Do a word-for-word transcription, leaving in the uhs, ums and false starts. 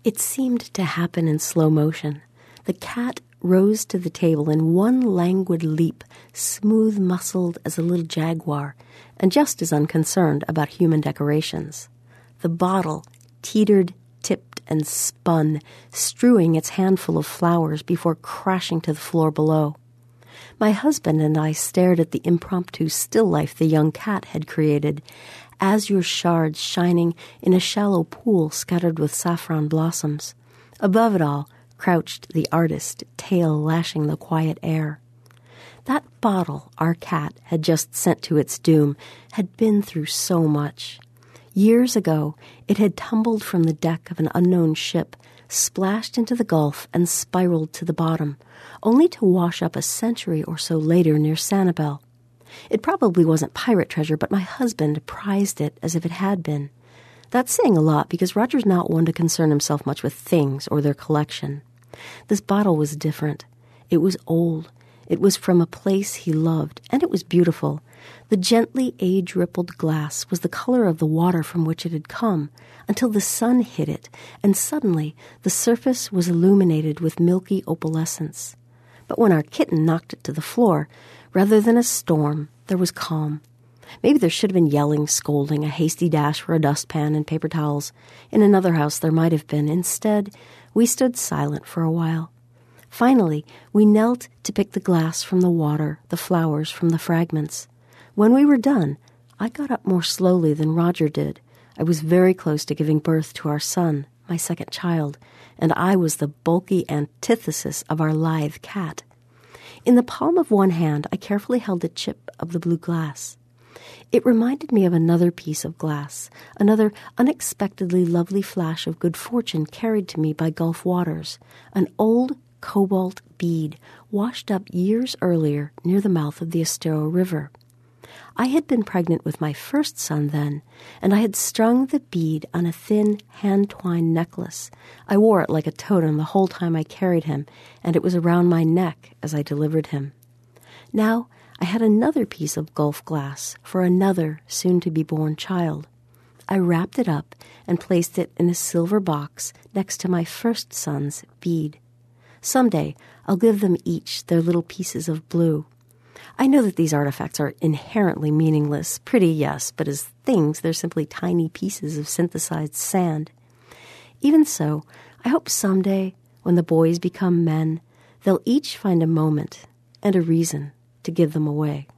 It seemed to happen in slow motion. The cat rose to the table in one languid leap, smooth-muscled as a little jaguar, and just as unconcerned about human decorations. The bottle teetered, tipped, and spun, strewing its handful of flowers before crashing to the floor below. My husband and I stared at the impromptu still life the young cat had created, azure shards shining in a shallow pool scattered with saffron blossoms. Above it all crouched the artist, tail lashing the quiet air. That bottle our cat had just sent to its doom had been through so much. Years ago, it had tumbled from the deck of an unknown ship, splashed into the Gulf, and spiraled to the bottom, only to wash up a century or so later near Sanibel. It probably wasn't pirate treasure, but my husband prized it as if it had been. That's saying a lot because Roger's not one to concern himself much with things or their collection. This bottle was different. It was old. It was from a place he loved, and it was beautiful. The gently age-rippled glass was the color of the water from which it had come, until the sun hit it, and suddenly the surface was illuminated with milky opalescence. But when our kitten knocked it to the floor, rather than a storm, there was calm. Maybe there should have been yelling, scolding, a hasty dash for a dustpan and paper towels. In another house there might have been. Instead, we stood silent for a while. Finally, we knelt to pick the glass from the water, the flowers from the fragments. When we were done, I got up more slowly than Roger did. I was very close to giving birth to our son, my second child, and I was the bulky antithesis of our lithe cat. In the palm of one hand, I carefully held a chip of the blue glass. It reminded me of another piece of glass, another unexpectedly lovely flash of good fortune carried to me by Gulf waters, an old cobalt bead washed up years earlier near the mouth of the Estero River. I had been pregnant with my first son then, and I had strung the bead on a thin hand-twined necklace. I wore it like a totem the whole time I carried him, and it was around my neck as I delivered him. Now I had another piece of Gulf glass for another soon-to-be-born child. I wrapped it up and placed it in a silver box next to my first son's bead. Someday I'll give them each their little pieces of blue. I know that these artifacts are inherently meaningless. Pretty, yes, but as things, they're simply tiny pieces of synthesized sand. Even so, I hope someday, when the boys become men, they'll each find a moment and a reason to give them away.